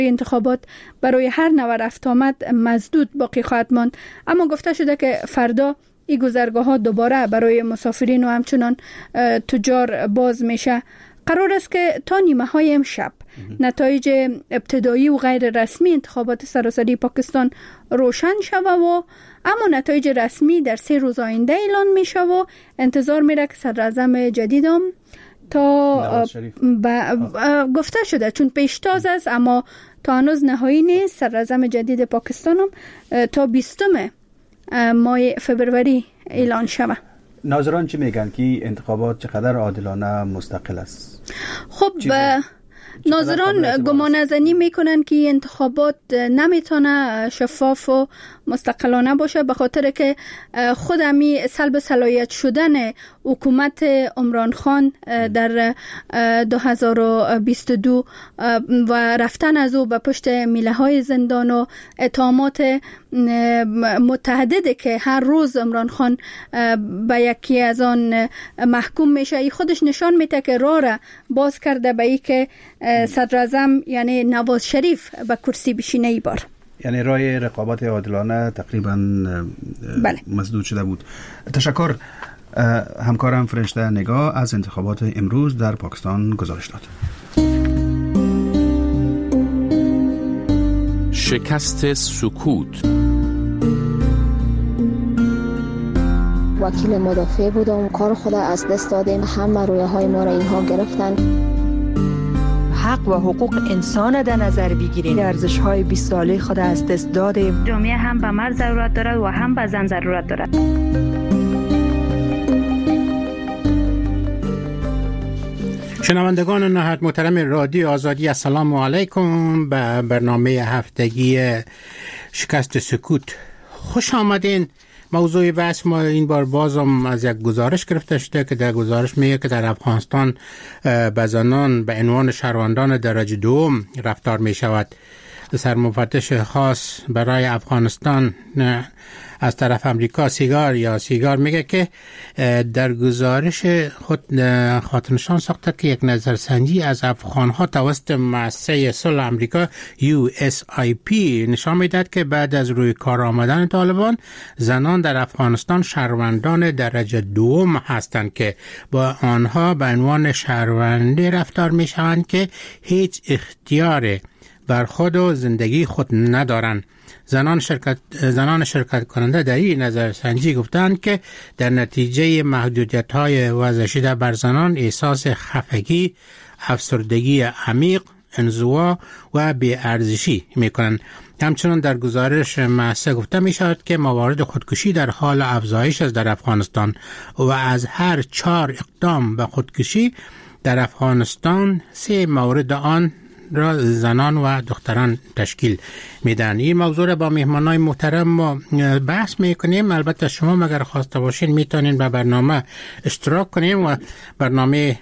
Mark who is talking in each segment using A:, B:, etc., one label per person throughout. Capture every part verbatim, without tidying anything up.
A: انتخابات برای هر نوع رفت آمد مسدود باقی خواهد ماند، اما گفته شده که فردا این گذرگاه ها دوباره برای مسافرین و همچنان تجار باز میشه. قرار است که تا نیمه های امشب نتایج ابتدایی و غیر رسمی انتخابات سراسری پاکستان روشن شود و اما نتایج رسمی در سه روز آینده اعلان میشه و انتظار میره که صدر اعظم جدید هم تا گفته شده چون پیشتاز است اما تا هنوز نهایی نیست، صدر اعظم جدید پاکستان هم تا بیستم ماه فبروری اعلان شود.
B: ناظران چی میگن که انتخابات چقدر عادلانه مستقل است؟
A: خب ناظران گمانه‌زنی میکنن که انتخابات نمیتونه شفاف و مستقلانه باشه به خاطر که خود همی سلب صلاحیت شدن حکومت عمران خان در دو هزار و بیست و دو و رفتن از او به پشت میله های زندان و اتهامات متعدده که هر روز عمران خان به یکی از آن محکوم میشه، ای خودش نشان میده که راه را باز کرده به ای که صدر اعظم یعنی نواز شریف به کرسی بشینه ای بار.
B: یعنی رای رقابت عادلانه تقریبا بله. مسدود شده بود. تشکر. همکارم فرشته نگاه از انتخابات امروز در پاکستان گزارش داد.
C: شکست سکوت.
D: وکیل مدافع بودم، کار خود از دست دادیم، همه رویه های ما را اینها گرفتن.
E: حق و حقوق انسان در نظر بگیریم، ارزش های بیست ساله خود از دست دادیم.
F: جامعه هم به مرد ضرورت دارد و هم به زن ضرورت دارد.
G: شنوندگان نهایت محترم رادیو آزادی، السلام علیکم به برنامه هفتگی شکست سکوت خوش آمدین. موضوع بحث ما این بار بازم از یک گزارش گرفته شده که در گزارش میگه که در افغانستان به زنان به عنوان شهروندان درجه دوم رفتار می شود. سرمفتش خاص برای افغانستان از طرف امریکا سیگار یا سیگار میگه که در گزارش خود خاطرنشان ساخته که یک نظرسنجی از افغانها توسط مؤسسه صلح امریکا یو اس آی پی نشان میدهد که بعد از روی کار آمدن طالبان زنان در افغانستان شهروندان درجه دوم هستند که با آنها به عنوان شهروندی رفتار میشوند که هیچ اختیار بر خود و زندگی خود ندارند. زنان شرکت زنان شرکت کننده در این نظرسنجی گفتند که در نتیجه محدودیت‌های وضع شده بر زنان احساس خفگی، افسردگی عمیق، انزوا و بی‌ارزشی می‌کنند. همچنین در گزارش مؤسسه گفته می‌شود که موارد خودکشی در حال افزایش است در افغانستان و از هر چهار اقدام به خودکشی در افغانستان سه مورد آن را زنان و دختران تشکیل میدن. این موضوع را با مهمانای محترم ما بحث میکنیم. البته شما مگر خواسته باشین میتونین به برنامه اشتراک کنیم و برنامه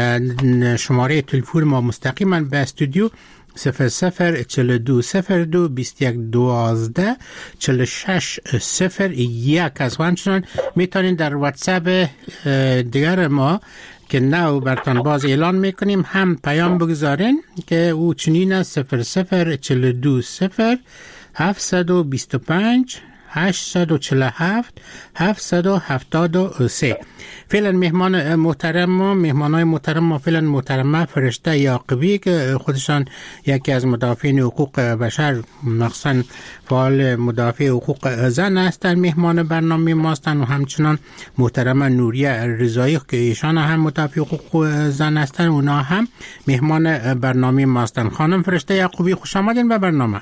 G: شماره تلفن ما مستقیما به استودیو صفر صفر چهل و دو صفر دو بیست و یک دوازده چهل و شش صفر یک از و همچنان میتونین در واتساپ دیگر ما که نو برتان باز اعلان میکنیم هم پیام بگذارین که او چنین است: صفر صفر چهل و دو صفر هفتصد و بیست و پنج هشتصد و چهل و هفت هفتصد و هفتاد و سه. فعلا مهمان محترم ما مهمانای محترم ما فعلا محترمه فرشته یعقوبی که خودشان یکی از مدافعین حقوق بشر مخصوصا فعال مدافع حقوق زن هستند مهمان برنامه ما هستند و همچنان محترمه نوریه رضایی که ایشان هم مدافع حقوق زن هستند اونا هم مهمان برنامه ما هستند. خانم فرشته یعقوبی خوش آمدین به برنامه.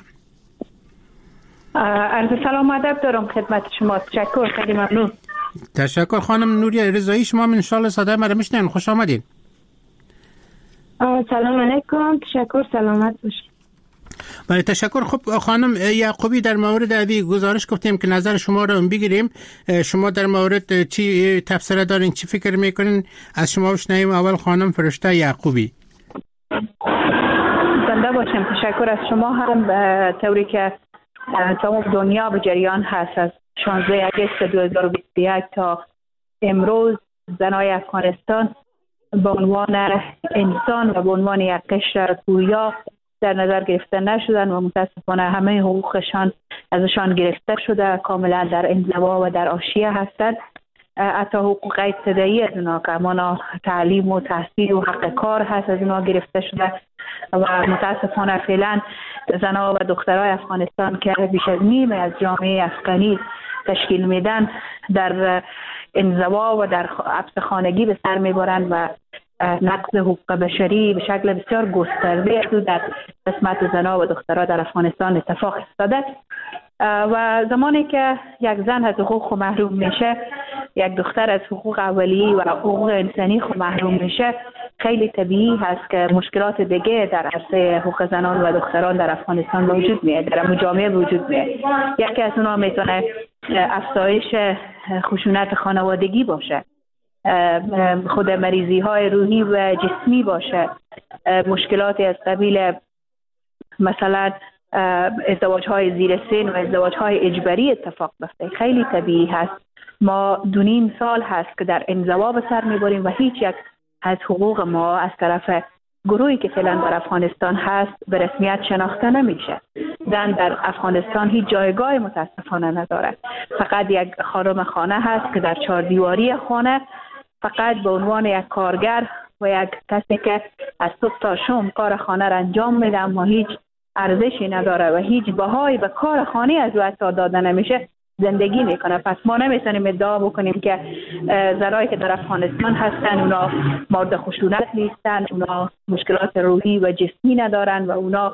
F: عرض سلام ادب دارم خدمت شما. تشکر، خیلی ممنون.
G: تشکر. خانم نوریه رضایی شما من ان شاء الله صدای ما میشنین. خوش آمدین.
H: سلام علیکم. تشکر، سلامت باشید.
G: بله تشکر. خب خانم یعقوبی در مورد ابی گزارش گفتیم که نظر شما رو بگیریم. شما در مورد چی تفسیر دارین، چی فکر میکنین؟ از شما بشنویم. اول خانم فرشته یعقوبی.
F: زنده باشم. تشکر از شما هم به طوری که تمام دنیا به جریان هست. از شانزده آگوست دو هزار و بیست و یک تا امروز زنای افغانستان به عنوان انسان و به عنوان یک قشر پویا در نظر گرفته نشدن و متاسفانه همه حقوقشان ازشان گرفته شده، کاملا در انزوا و در حاشیه هستند. حتی حقوق ابتدایی از اونا که همانا تعلیم و تحصیل و حق کار هست از اونا گرفته شده و متاسفانه فعلا زنها و دخترای افغانستان که بیش از نیمه از جامعه افغانی تشکیل میدن در انزوا و در حبس خانگی به سر میبرند و نقض حقوق بشری به شکل بسیار گسترده در قسمت زنها و دخترها در افغانستان اتفاق افتاده و زمانی که یک زن از حقوق محروم میشه، یک دختر از حقوق اولیه و حقوق انسانی خود محروم میشه، خیلی طبیعی هست که مشکلات دیگه در عرصه حقوق زنان و دختران در افغانستان وجود میاد، در جامعه وجود میاد. یکی از اونها میتونه افزایش خشونت خانوادگی باشه، خود مریضی های روحی و جسمی باشه، مشکلاتی از قبیل مثلا ازدواج های زیر سن و ازدواج های اجباری اتفاق بیفته. خیلی طبیعی هست. ما دو نیم سال هست که در انزوا به سر میبریم و هیچ یک از حقوق ما از طرف گروهی که فعلا در افغانستان هست به رسمیت شناخته نمیشه. زن در افغانستان هیچ جایگاه متاسفانه نداره. فقط یک خانم خانه هست که در چهار دیواری خانه فقط به عنوان یک کارگر و یک کسی که از صبح تا شام کار خانه را انجام میده اما هیچ ارزشی نداره و هیچ بهایی به کار خانه از او حتی داده نمیشه زندگی میکنه. پس ما نمیتونیم ادعا بکنیم که زنایی که در افغانستان هستن اونا مورد خشونت نیستن، اونا مشکلات روحی و جسمی ندارن و اونا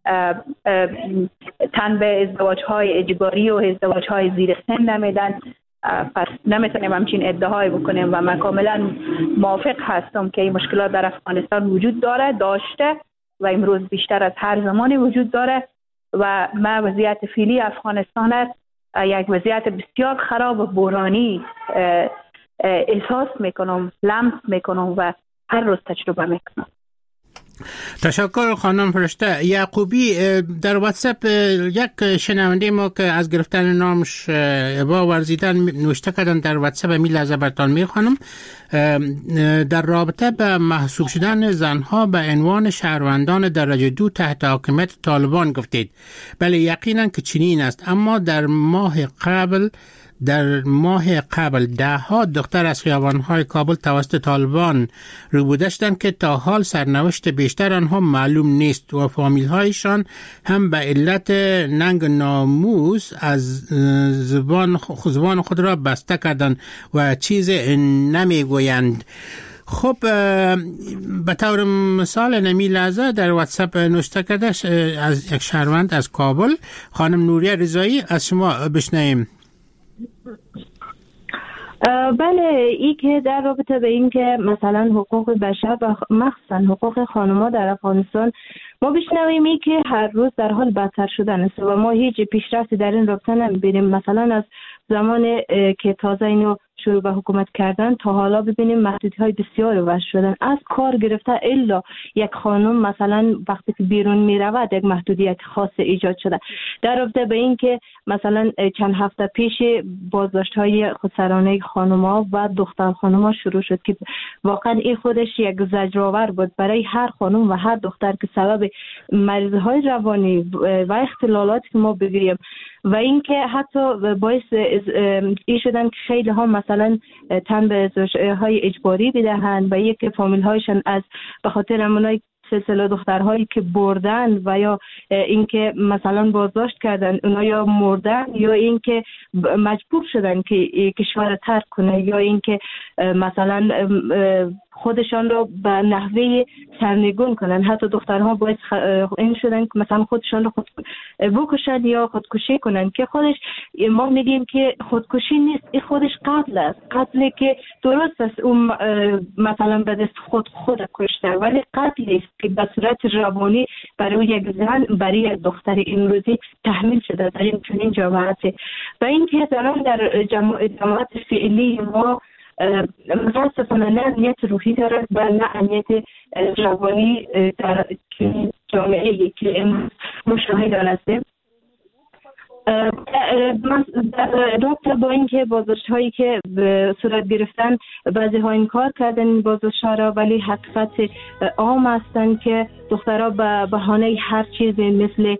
F: تن به ازدواج های اجباری و ازدواج های زیر سن نمیدن. پس نمیتونیم همچین ادعای بکنیم و من کاملا موافق هستم که این مشکلات در افغانستان وجود داره، داشته و امروز بیشتر از هر زمانی وجود داره و ما وضعیت فعلی افغانستان است یک وضعیت بسیار خراب و بحرانی احساس میکنم، لمس میکنم و هر روز تجربه میکنم.
G: تشکر خانم فرشته یعقوبی. در واتساپ یک شنونده ما که از گرفتن نامش ابا ورزیدن نوشته کردن در واتساپ می لحظه برتان می خانم در رابطه به محسوب شدن زنها به عنوان شهروندان درجه دو تحت حاکمیت طالبان گفتید. بله یقینا که چنین است، اما در ماه قبل در ماه قبل ده ها دختر از خیابان‌های کابل توسط طالبان روبوده شدند که تا حال سرنوشت بیشتر آنها معلوم نیست و فامیل‌هایشان هم به علت ننگ ناموس از زبان زبان خود را بسته کردند و چیز نمیگویند. خب به طور مثال نمی لحظه در واتساپ نوشته کرده از یک شهروند از کابل، خانم نوریه رضایی، از شما بشنویم.
H: بله، ای که در رابطه به این که مثلا حقوق بشر و مخصوصا حقوق خانم‌ها در افغانستان ما بشنویم ای که هر روز در حال بدتر شدن است و ما هیچ پیشرفتی در این رابطه نمی‌بینیم. مثلا از زمان که تازه اینو شروع به حکومت کردن تا حالا ببینیم محدودیت‌های بسیار وضع شدن، از کار گرفته الا یک خانم مثلا وقتی که بیرون میرود یک محدودیت خاص ایجاد شده. در رابطه به این که مثلا چند هفته پیش بازداشت‌های خودسرانه خانم‌ها و دختر خانم‌ها شروع شد که واقعا این خودش یک زجرآور بود برای هر خانم و هر دختر که سبب مریضی‌های روانی و اختلالاتی که ما بگیریم و اینکه حتی باعث این شدن که خیلی ها مثلا تن به ازدواج‌های اجباری بدهند و یک فامیل هایشان از به خاطر امونای سلسله دخترهایی که بردن و یا اینکه مثلا بازداشت کردن اونا یا مردن یا اینکه مجبور شدن که کشور ترک کنه یا اینکه مثلا خودشان را به نحوه سرنگون کنن. حتی دخترها باید این شدن که مثلا خودشان را خود بکشن یا خودکشی کنن که خودش ما میگیم که خودکشی نیست، این خودش قتل است. قتلی که درست است اون مثلا به دست خود خود کشته، ولی قتلی است که به صورت روانی برای یک زن برای یک دختر امروزی تحمیل شده در این چنین جامعه. و این که زنان در جماعت فعلی ما متاسفانه نه امنیت روحی دارد و نه امنیت روانی در جامعه که امروز مشاهده هستیم. رابطه با اینکه بازداشت هایی که به صورت گرفتن بعضی ها انکار کردن این بازداشت ها را، ولی حقیقت عام هستند که دخترها به بهانه هر چیزی مثل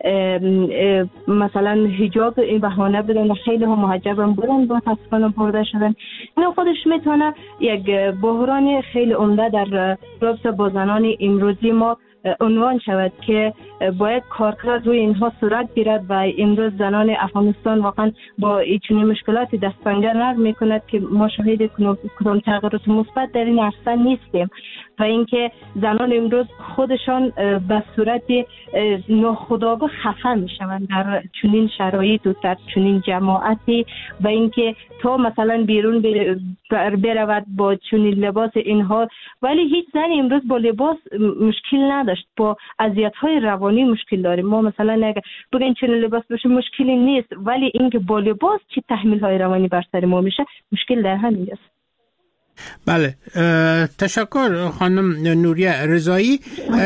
H: مثلا حجاب این بهانه بدن و خیلی هم محجب هم بودن با تصفیان برده شدن. این خودش میتونه یک بحران خیلی عمده در رابطه با زنان امروزی ما عنوان شود که باید کارکرد روی اینها صورت گیرد و امروز زنان افغانستان واقعا با این مشکلاتی دستنگر نرم میکند که ما شاهد کدام تغییرات مثبت در این عرصه نیستیم و اینکه زنان امروز خودشان به صورت ناخودآگاه خفه میشوند در چنین شرایط و در چنین جماعتی و اینکه تا مثلا بیرون برود با چنین لباس اینها، ولی هیچ زن امروز با لباس مشکل نداشت، با اذیت‌های روانی مشکل داریم. ما مثلا اگه بگین چنین لباس بشه مشکلی نیست، ولی اینکه با لباس چه تحمیل‌های روانی بر سر ما میشه مشکل در همین است.
G: بله، تشکر خانم نوریه رضایی.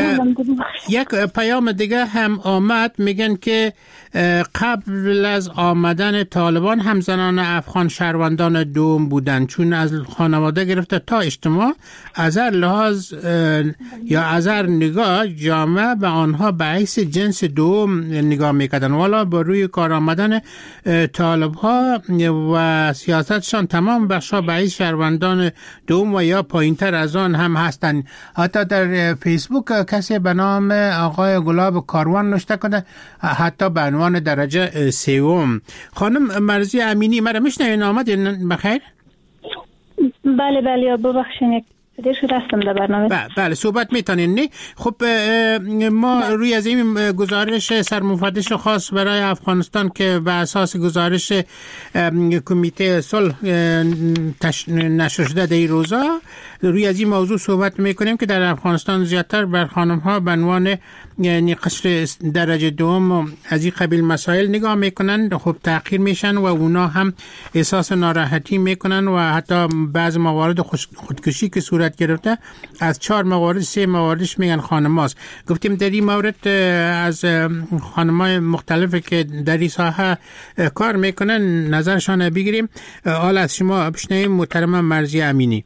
G: یک پیام دیگه هم آمد، میگن که قبل از آمدن طالبان هم زنان افغان شهروندان دوم بودند، چون از خانواده گرفته تا اجتماع از هر لحاظ یا از هر نگاه جامعه به آنها به حیث جنس دوم نگاه میکردن. والا با روی کار آمدن طالب ها و سیاستشان تمام بخشا به حیث شهروندان دوم و یا پایینتر از آن هم هستند. حتی در فیسبوک کسی به نام آقای گلاب کاروان نوشته کنه حتی به عنوان درجه سوم. خانم مرزی امینی مرا میشنوین؟ آمدین بخیر؟
I: بله بله ببخشید دیر شده هستم در برنامه.
G: بله صحبت میتونین نه؟ خب ما بله. روی از این گزارش سرمفتش خاص برای افغانستان که به اساس گزارش کمیته صلح نشر شده در این روزا، روی از این موضوع صحبت میکنیم که در افغانستان زیادتر بر خانم ها به عنوان یعنی قشر درجه دوم از این قبیل مسائل نگاه میکنن، خب تأخیر میشن و اونا هم احساس ناراحتی میکنن و حتی بعض موارد خودکشی که صورت گرفته از چهار موارد سه موردش میگن خانم هاست. گفتیم در این مورد از خانمای مختلفی که در این ساحه کار میکنن نظرشان بگیریم. حالا از شما بشنویم محترم مرزی امینی.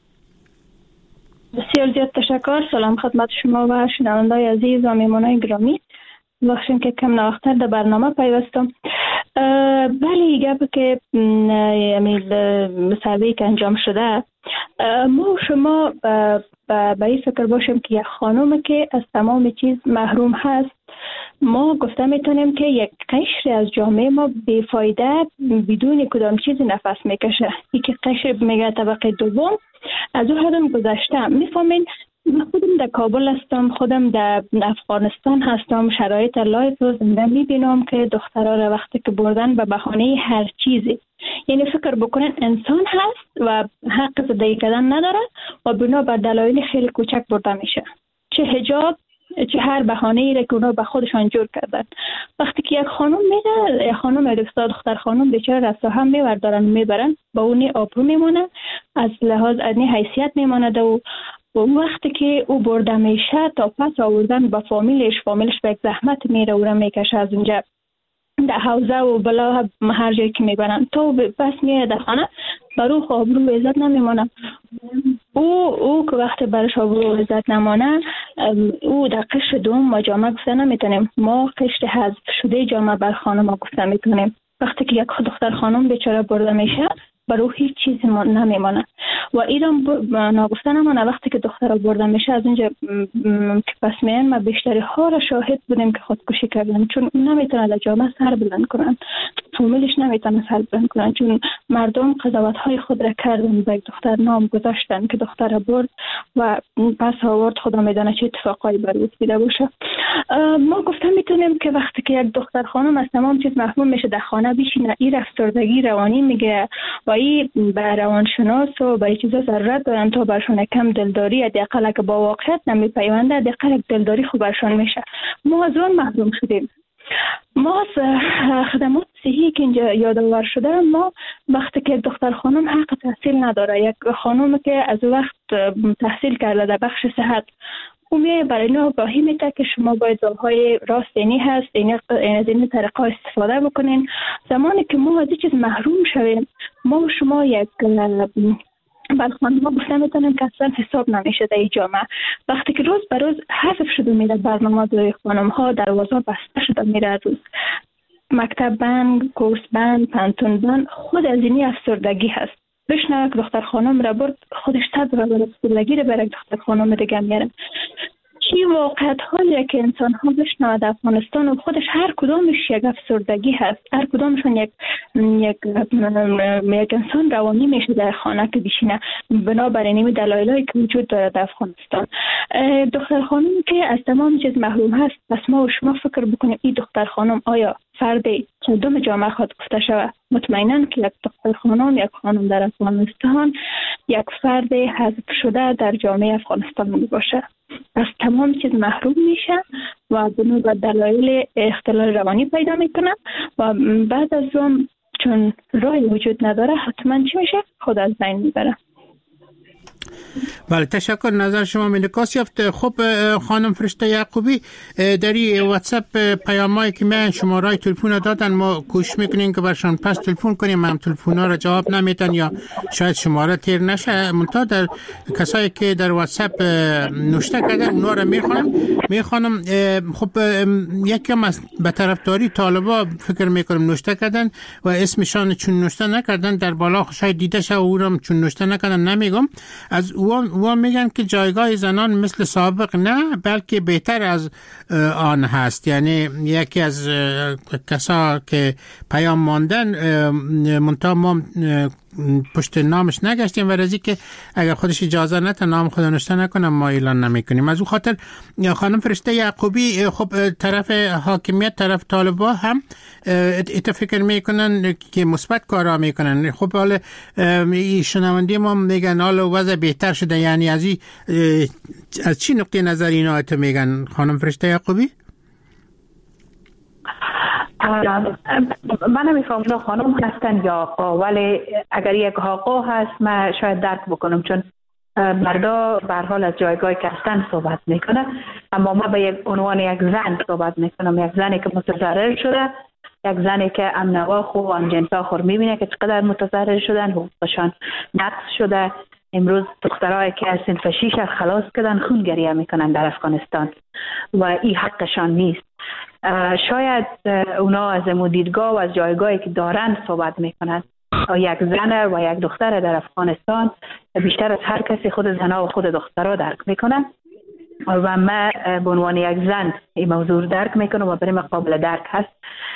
I: بسیار زیاد تشکر. سلام خدمت شما و شنوندای عزیز و میمونای گرامی. بخشیم که کم نوختر در برنامه پیوستم. بله گپ که مسابقه که انجام شده، ما و شما به این فکر باشیم که یک خانم که از تمام چیز محروم هست، ما گفته میتونیم که یک قشر از جامعه ما بیفایده بدون کدام چیز نفس میکشه. یکی قشر میگه طبقه دوم، از اون حدم گذشته. میفهمین من خودم در کابل هستم، خودم در افغانستان هستم، شرایط لایف رو زنده میبینم که دخترها را وقتی که بردن به بهانه هر چیزی، یعنی فکر بکنن انسان هست و حق زندگی کردن نداره و بنا بر دلایل خیلی کوچک برده میشه، چه حجاب چه هر بهانه‌ای را که اونا به خودشان جور کردن. وقتی که یک خانم میره، یک خانم دختر دختر خانم بیچاره رسا هم میبردارن میبرن، با اونی آبرو میمونه، از لحاظ ادنی حیثیت میماند و و وقتی که او برده میشه تا پس آوردن با فامیلش، فامیلش به یک زحمت میره او را میکشه از اونجا در حوزه و بلا هر جایی که میبرن تو بس میره در خانه، برو آبرو و عزت نمیمانه. او او که وقتی برش آبرو و عزت نمانه، او در قشر دوم ما جامعه گفته نمیتونیم، ما قشر حذف شده جامعه بر خانم ها گفته میتونیم. وقتی که یک دختر خانم بیچاره برده میشه برای هیچ چیزی نمیمانه و ایران ناگفته نمانه. وقتی که دختر برده میشه از اونجا که پس میان ما بیشتری ها را شاهد بودیم که خودکشی کردن، چون نمیتونه در جامعه سر بلند کنن، فامیلش نمیتونه سر بلند کنن، چون مردم قضاوت های خود را کردن، به یک دختر نام گذاشتن که دختر برد و پس آورد خدا میدانه چه اتفاقایی برای دیده باشه. ما گفته میتونیم که وقتی که یک دختر خانم از تمام چیز محروم میشه، در خانه بشینه، این افسردگی روانی میگیره و این به روانشناس و به چیزا ضرورت دارن تا برشون کم دلداری، حداقل که با واقعیت نمیپیونده، حداقل دلداری خوب برشون میشه. ما از اون محروم شدیم. ما از خدمات صحی که اینجا یادآور شده، ما وقتی که دختر خانم حق تحصیل نداره، یک خانم که از وقت تحصیل کرده در بخش صحت، او میایه برای اینا آگاهی میده که شما باید راههای راست اینی هست، این از این طریقه استفاده بکنین. زمانی که ما از این چیز محروم شویم، ما و شما یک بل خانم ها گفته میتونن که اصلا حساب نمیشه در ای جامعه. وقتی که روز به روز حذف شده میره برنامه دوی خانم ها، دروازه بسته شده میره، روز مکتب بند، کورس بند، پانتون بند، خود از اینی افسردگی هست. بشنوه که دختر خانم را برد، خودش تب برای افسردگی را برای دختر خانم دیگه میره. چی واقعیت حالیه که انسان ها بشنوه در افغانستان و خودش هر کدامش یک افسردگی هست، هر کدامشون یک یک یک انسان روانی میشه در خانه که بشینه بنابراین این دلایلی که وجود داره در افغانستان. دختر خانم که از تمام چیز محروم هست، پس ما و شما فکر بکنیم این دختر خانم آیا فردی چندم جامعه خود گفته شود؟ مطمئناً که یک دختر خانم، یک خانم در افغانستان یک فرد حذف شده در جامعه افغانستان می باشه، از تمام چیز محروم میشه و بنو به دلایل اختلال روانی پیدا میکنه و بعد از اون چون راهی وجود نداره حتما چی میشه؟ خود از بین میبره.
G: بله تشکر، نظر شما ملکاس یافت. خب خانم فرشته یعقوبی، در این واتساپ پیامایی که من شماره تلفن دادن ما کوشش میکنیم که برشان پس تلفن کنیم، هم تلفن ها را جواب نمیدن یا شاید شماره تیر نشه. منتها در کسایی که در واتساپ نوشته کردن اونا را میخوانم میخوانم خب یکی هم از به طرفداری طالبا فکر میکنم نوشته کردن و اسمشان چون نوشته نکردن در بالا شاید دیده شه، او را چون نوشته نکردن نمیگم. از او میگن که جایگاه زنان مثل سابق نه بلکه بهتر از آن هست. یعنی یکی از کسا که پیام ماندن منتها ما پشت نامش نگشتیم و رزی که اگر خودش اجازه نده نام خود نوشته نکنم ما اعلان نمیکنیم. از او خاطر خانم فرشته یعقوبی خب طرف حاکمیت، طرف طالبا هم ایتا فکر میکنن که مثبت کارا میکنن. خب حالا شنوندی ما میگن حالا وضع بهتر شده، یعنی از این از چی نقطه نظر اینا ایتا میگن خانم فرشته یعقوبی؟
F: من نمیفهمم خانم هستن یا آقا، ولی اگر یک آقا هست من شاید درک بکنم چون مردا به هر حال از جایگاه که هستن صحبت میکنه، اما ما به یک عنوان یک زن صحبت میکنم، یک زنی که متضرر شده، یک زنی که امنوا خو و انجنسا خور میبینه که چقدر متضرر شدن، حقوقشان نقض شده. امروز دخترایی که از صنف شیش خلاص کردن خون گریه میکنن در افغانستان و این حقشان نیست. شاید اونا از دیدگاه و از جایگاهی که دارن صحبت میکنن. یک زن و یک دختر در افغانستان بیشتر از هر کسی خود زنها و خود دخترها درک میکنن و من به عنوان یک زن این موضوع درک میکنم و برای من قابل درک هست.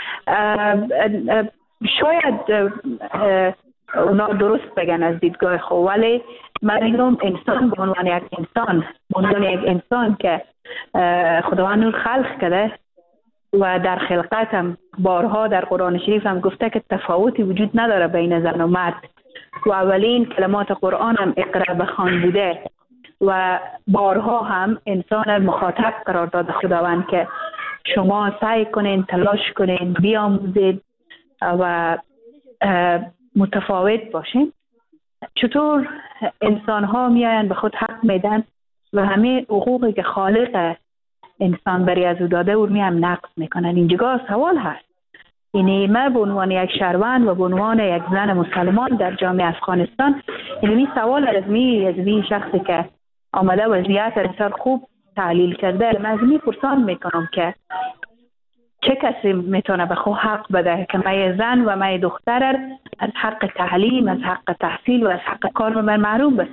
F: شاید اونا درست بگن از دیدگاه خود، ولی من میگم انسان به عنوان یک انسان، به عنوان یک انسان که خداوند نور خلق کرده و در خلقت هم بارها در قرآن شریف هم گفته که تفاوتی وجود نداره بین زن و مرد و اولین کلمات قرآن هم اقرا بخوان بوده و بارها هم انسان مخاطب قرار داده خداوند که شما سعی کنین، تلاش کنین، بیاموزید و متفاوت باشین. چطور انسان ها میاین به خود حق میدن و همه حقوقی که خالق انسان برای از او داده او می هم نقض میکنن؟ اینجا سوال هست. اینی من به عنوان یک شهروند و به عنوان یک زن مسلمان در جامعه افغانستان اینی سوال از می از می شخصی که آمده وضعیت بسیار خوب تحلیل کرده، من از می پرسان میکنم که چه کسی میتونه به خود حق بده که من زن و من دختر از حق تعلیم، از حق تحصیل و از حق کار من محروم بسازه؟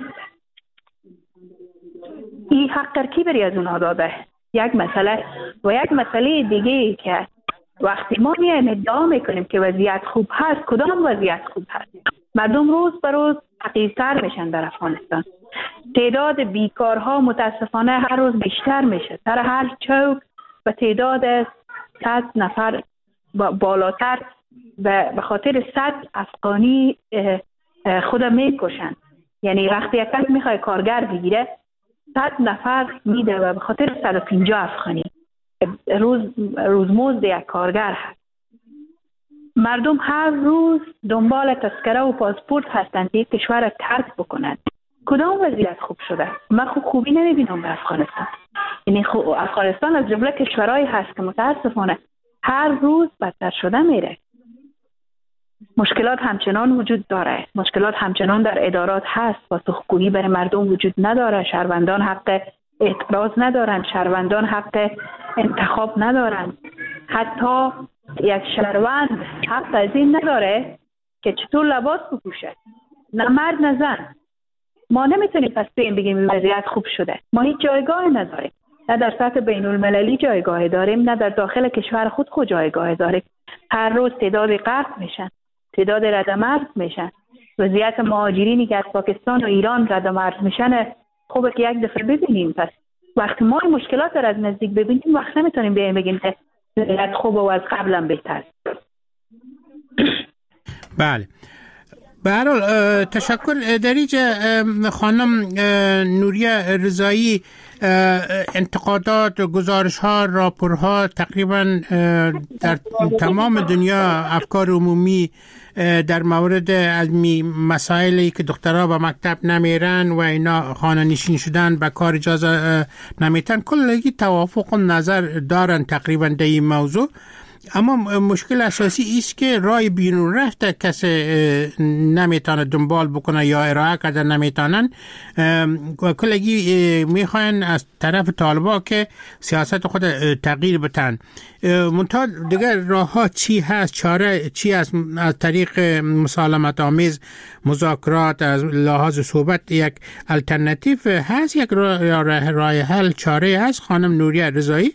F: این حق کی بری از اونها داده؟ یک مسئله و یک مسئله دیگه که وقتی ما میایم ادعا میکنیم که وضعیت خوب هست، کدام وضعیت خوب هست؟ مردم روز به روز فقیرتر میشن در افغانستان. تعداد بیکارها متاسفانه هر روز بیشتر میشه. در هر چوک به تعداد صد نفر بالاتر به خاطر صد افغانی خود میکشن. یعنی وقتی یک کس میخواد کارگر بگیره صد نفر میده و به خاطر صد و پنجاه افغانی روز روزمزد یک کارگر هست. مردم هر روز دنبال تذکره و پاسپورت هستند یک کشور را ترک بکنند. کدام وضعیت خوب شده؟ من خوب خوبی نمیبینم به افغانستان. یعنی افغانستان از جمله کشورهایی هست که متاسفانه هر روز بدتر شده میره. مشکلات همچنان وجود داره، مشکلات همچنان در ادارات هست، پاسخگویی برای مردم وجود نداره، شهروندان حق اعتراض ندارن، شهروندان حق انتخاب ندارن، حتی یک شهروند حق از این نداره که چطور لباس بپوشه، نه مرد نه زن. ما نمیتونیم پس بگیم بگیم وضعیت خوب شده. ما هیچ جایگاهی نداریم، نه در سطح بین المللی جایگاه داریم، نه در داخل کشور خود خود جایگاه داریم. هر روز تعداد غرق میشن، تعداد ردمرز میشن. وضعیت مهاجرینی که از پاکستان و ایران ردمرز میشن خوبه که یک دفعه ببینیم. پس وقتی ما این مشکلات رو از نزدیک ببینیم وقت نمیتونیم بیایم بگیم که وضعیت خوبه و از قبلا بهتر.
G: بله، به هر حال تشکر. در اینجا خانم نوریه رضایی، انتقادات، گزارش ها، راپورها تقریبا در تمام دنیا افکار عمومی در مورد علمی مسائلی که دخترها به مکتب نمیرن و اینا خانه نشین شدن به کار اجازه نمیتن، کلگی توافق و نظر دارن تقریبا در این موضوع. اما مشکل اساسی است که رای بیرون رفته کسی نمیتونه دنبال بکنه یا ارائه کرده نمیتونن. کلگی میخواین از طرف طالبا که سیاست خود تغییر بتن. منتها دیگر راه ها چی هست؟ چاره چی هست؟ از طریق مسالمت آمیز، مذاکرات، از لحاظ صحبت یک الटरनेटिव هست، یک راه راه حل، چاره هست؟ خانم نوریه رضایی.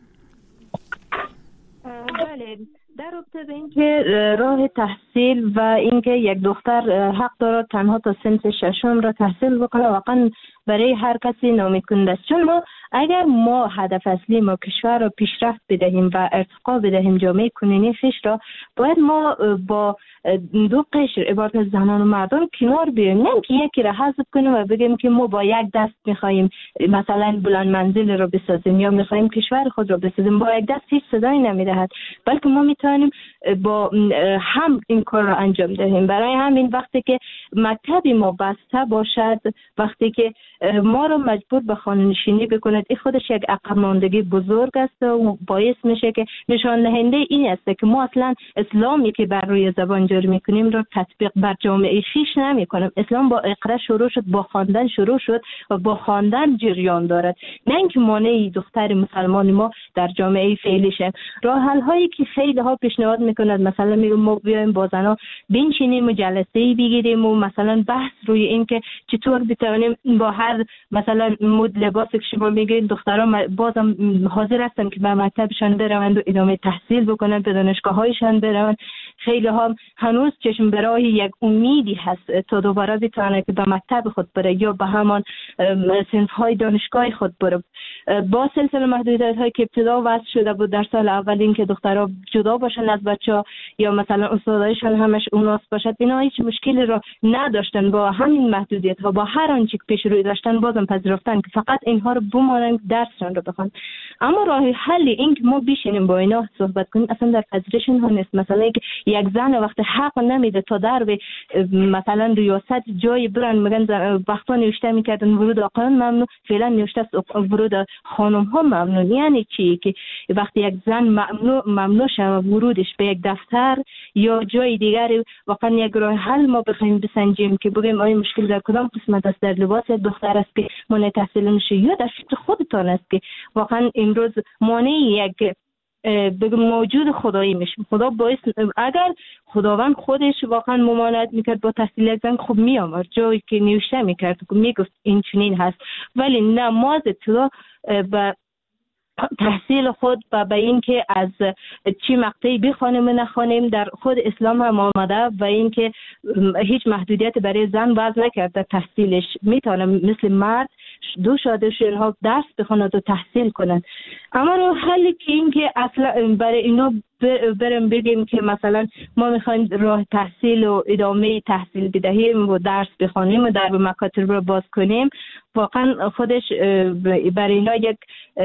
H: بله، در رابطه به اینکه راه تحصیل و اینکه یک دختر حق دارد تنها تا صنف ششم را تحصیل بکنه واقعا برای هر کسی ناامید کننده است. چون ما اگر ما هدف اصلی ما کشور را پیشرفت بدهیم و ارتقا بدهیم جامعه کنونی خویش را، باید ما با دو قشر عبارت از زنان و مردان کنار بیاییم، نه که یکی را حذف کنیم و بگیم که ما با یک دست میخواهیم مثلا بلند منزل را بسازیم یا میخواهیم کشور خود را بسازیم. با یک دست هیچ صدایی نمیدهد، بلکه ما میتونیم با هم این کار را انجام دهیم. برای همین وقتی که مکتبی ما بسته باشد، وقتی که ما را مجبور به خانه نشینی بکند، این خودش یک عقب ماندگی بزرگ است و باعث میشه که نشان دهنده این است که ما اصلا اسلامی که بر روی زبان جاری میکنیم را تطبیق بر جامعه خویش نمیکنیم. اسلام با اقرا شروع شد، با خواندن شروع شد و با خواندن جریان دارد، نه اینکه مانع دختر مسلمان ما در جامعه فعلی شه. راه حل هایی که خیلی ها پیشنهاد میکند، مثلا میگم ما بیایم با زنا بنشینیم و جلسه‌ای بگیریم و مثلا بحث روی این که چطور بتوانیم با هر مثلا مد لباسی که شما میگین دخترها بازم حاضر هستن که به مکتبشان بروند و ادامه تحصیل بکنند، به دانشگاه‌هایشان بروند. خیلی هم هنوز چشم برای یک امیدی هست تا دوباره بتونه که به مکتب خود بره یا به همان صنف‌های دانشگاه خود بره. با سلسله محدودیت‌هایی که ابتدا وضع شده بود در سال اول، این که دخترها جدا باشن از بچه‌ها یا مثلا استادایشان همش اوناس باشد، اینا هیچ مشکلی را نداشتن. با همین محدودیت‌ها، با هر آنچه که پیش روی داشتن، بازم پذیرفتن که فقط اینها رو بمانن، درسشان رو بخوان. اما راه حل این که ما بشینیم با اینا صحبت کنیم اصلا در پذیرش اینها نیست. مثلا یک یک زن وقتی حق نمیده تا در به مثلا ریاست جای برن، میگن وقتا نوشته میکردن ورود آقایان ممنوع، فعلا نوشته ورود خانم ها ممنوع. یعنی چی؟ که وقتی یک زن ممنوع ممنوع شود ورودش به یک دفتر یا جای دیگری، واقعا یک راه حل ما بخوایم بسنجیم که بگیم آیا مشکل در کدام قسمت است، در لباس دختر است که مانع تحصیل میشه یا در فکر خودتان است که واقعا امروز مانع یک بگم موجود خدایی میشه. خدا باعث اگر خداوند خودش واقعا ممانعت میکرد با تحصیل یک زن، خب میامد جایی که نوشته میکرد میگفت این چنین هست، ولی نه، ما از اطلاع به تحصیل خود و به این که از چی مقطعی بخوانیم و نخوانیم در خود اسلام هم آمده و این که هیچ محدودیت برای زن وضع نکرده. تحصیلش میتونه مثل مرد دو شادش اینها درس بخوانند و تحصیل کنند. اما رو حلی که این که اصلا برای اینا بریم بگیم که مثلا ما میخوایم راه تحصیل و ادامه تحصیل بدهیم و درس بخوانیم و در مکاتب رو باز کنیم، واقعا خودش برای اینا یک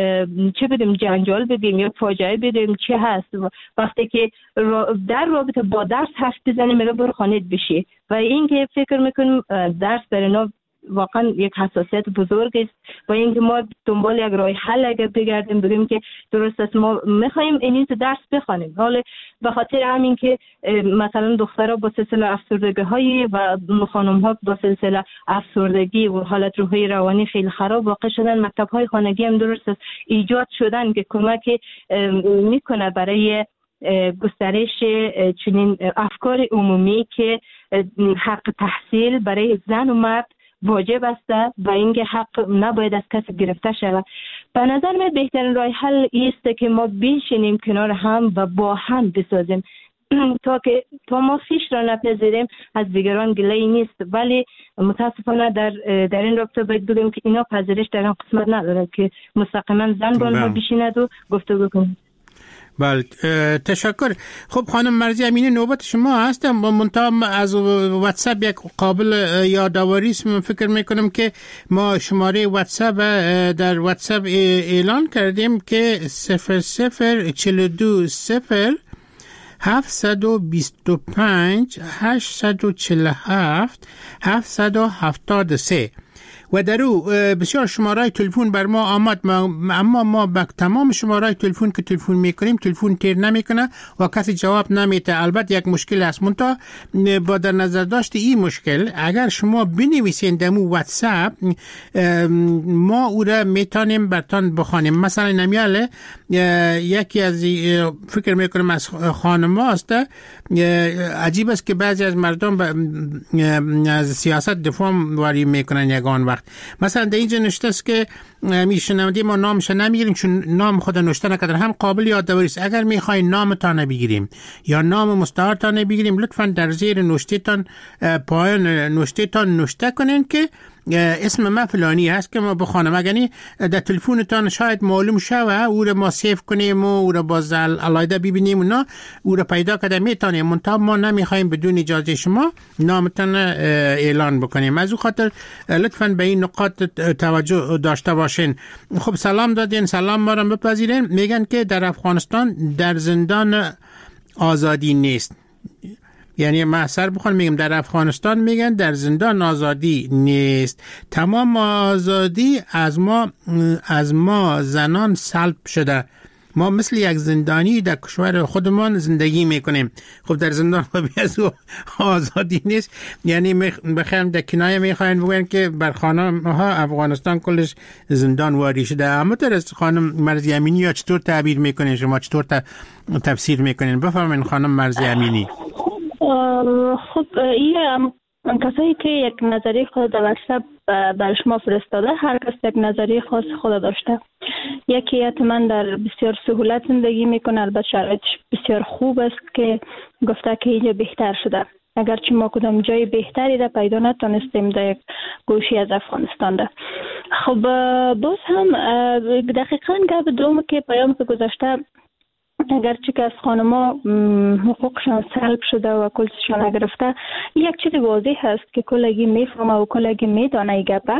H: چه بدیم جنجال بدیم یا فاجعه بدیم چه هست. وقتی که در رابطه با درس حرف بزنیم میگه برو خانه بشی و این که فکر میکنیم درس برای اینا واقعا یک حساسیت بزرگ است و اینکه ما دنبال یک راه حل اگر بگردیم بگیم که درست است ما میخوایم این درس بخوانیم، حالا به خاطر همین که مثلا دخترها با سلسله افسردگی های و خانم ها با سلسله افسردگی و حالت روحی روانی خیلی خراب واقع شدن، مکتب های خانگی هم درست است ایجاد شدن که کمک میکنه برای گسترش چنین افکار عمومی که حق تحصیل برای زن و مرد واجب است و اینکه حق نباید از کسی گرفته شود. به نظر من بهترین راه حل است که ما بنشینیم کنار هم و با هم بسازیم تا که تا ما خویش را نپذیریم از دیگران گله‌ای نیست، ولی متاسفانه در در این رابطه باید بگیم که اینا پذیرش در آن قسمت نداره که مستقیما زن با آنها بشیند و گفتگو کنه.
G: بله تشکر. خب خانم مرضی امینی نوبت شما هستم. منتها از واتساپ یک قابل یادآوری است. من فکر میکنم که ما شماره واتساپ در واتساپ اعلان کردیم که صفر صفر چهل و دو صفر هفتصد و بیست و پنج هشتصد و چهل و هفت هفتصد و هفتاد و سه و در او بسیار شماره تلفن بر ما آمد، اما ما با تمام شماره تلفن که تلفن میکنیم تلفن تیر نمیکنه و کسی جواب نمیده. البته یک مشکل است، منتها با در نظر داشت این مشکل اگر شما بنویسین دمو واتساپ ما او را میتونیم برتان بخوانیم. مثلا نمیاله یکی از فکر میکنم از خانم هاست، عجیب است که بعضی از مردم از سیاست دفاع واری میکنن یگان وقت. مثلا در اینجا نشته است که میشنوندی ما نامش نمیگیریم چون نام خود نوشته نکردن. هم قابل یادآوری است اگر میخواین نامتان بگیریم یا نام مستعارتان بگیریم لطفاً در زیر نوشتهتان پایان نوشتهتان نوشته کنین که اسم ما فلانی هست که ما بخوانم. اگرنی در تلفنتان شاید معلوم شوه او را ما سیف کنیم و او را باز علایده ببینیم و نه او را پیدا کرده میتونیم، منتها ما نمیخوایم بدون اجازه شما نامتان اعلان بکنیم. از او خاطر لطفاً به این نقاط توجه داشته باشین. خب سلام دادین، سلام ما را بپذیرین. میگن که در افغانستان در زندان آزادی نیست. یعنی ما سر بخوام میگم در افغانستان میگن در زندان آزادی نیست، تمام آزادی از ما از ما زنان سلب شده. ما مثل یک زندانی در کشور خودمان زندگی میکنیم. خب در زندان از آزادی نیست، یعنی بخوام در کنایه میخواین بگن که بر خانم ها افغانستان کلش زندان واری شده. اما در از خانم مرضی امینی یا چطور تعبیر میکنین شما، چطور تفسیر میکنین؟ بفرمایید خانم مرضی امینی.
I: خب این کسایی که یک نظریه خود در واتساپ بر شما فرستاده، هر کس یک نظریه خاص خود داشته. یکی حتما در بسیار سهولت زندگی میکنه، البته شرایطش بسیار خوب است که گفته که اینجا بهتر شده، اگرچه ما کدام جای بهتری را پیدا نتونستیم در یک گوشی از افغانستان ده. خب باز هم دقیقاً گپ دوم که پیام که گذاشته، اگرچه که از خانما حقوقشان سلب شده و کلشان نگرفته، یک چیز واضح هست که کلگی میفهمه و کلگی میدانه ای گپه.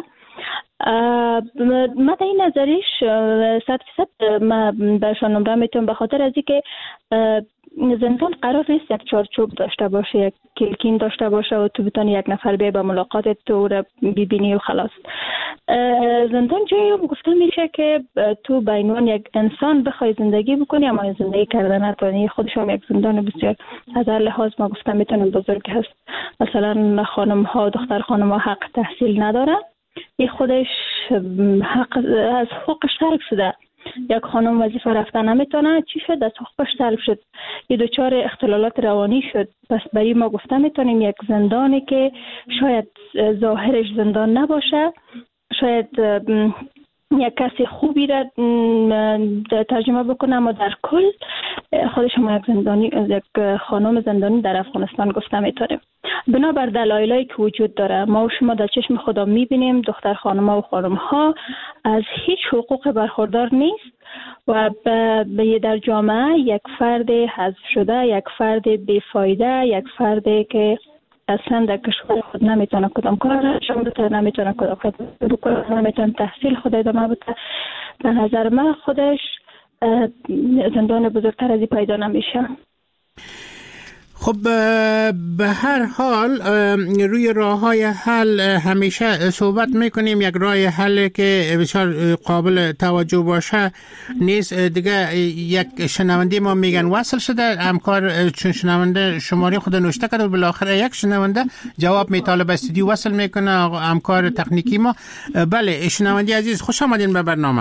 I: من این نظریش صد فیصد من برشان نمره میتونم، به خاطر از اینکه زندان قرار نیست یک چارچوب داشته باشه، یک کلکین داشته باشه و تو بتونی یک نفر بیای به ملاقات تو رو ببینی و خلاص. زندان جایی هم گفته میشه که تو به عنوان یک انسان بخوای زندگی بکنی اما زندگی کردن نتونی. خودش هم یک زندان بسیار از هر لحاظ ما گفته میتونم بزرگ هست. مثلا خانم ها دختر خانم ها حق تحصیل ندارن، این خودش حق از حقوقش سلب شده. یک خانم وظیفه رفتن نمیتونه، چی شد؟ از حقوقش سلب شد، یه دچار اختلالات روانی شد. پس برای ما گفته میتونیم یک زندانی که شاید ظاهرش زندان نباشه، شاید یک کسی خوبی را ترجمه بکنه، اما در کل خودش هم یک زندانی، یک خانم زندانی در افغانستان گفته میتونیم. بنابر دلایلی که وجود داره، ما و شما در چشم خدا میبینیم دختر خانم‌ها و خانم‌ها از هیچ حقوق برخوردار نیست و به در جامعه یک فرد حذف شده، یک فرد بیفایده، یک فردی که اصلا در کشور خود نمیتونه کدام کار انجام بده، نمیتونه کدام کار بکنه، نمیتونه تحصیل خود ادامه بده. به نظر من خودش زندان بزرگتر از این پیدا نمیشه.
G: خب به هر حال روی راه‌های حل همیشه صحبت میکنیم. یک راه حل که بسیار قابل توجه باشه نیست دیگه. یک شنونده ما میگن وصل شده، همکار چون شنونده شماره خود نوشته کرد و بالاخره یک شنونده جواب میطالب استودیو وصل میکنه همکار تکنیکی ما. بله شنونده عزیز خوش آمدین به برنامه.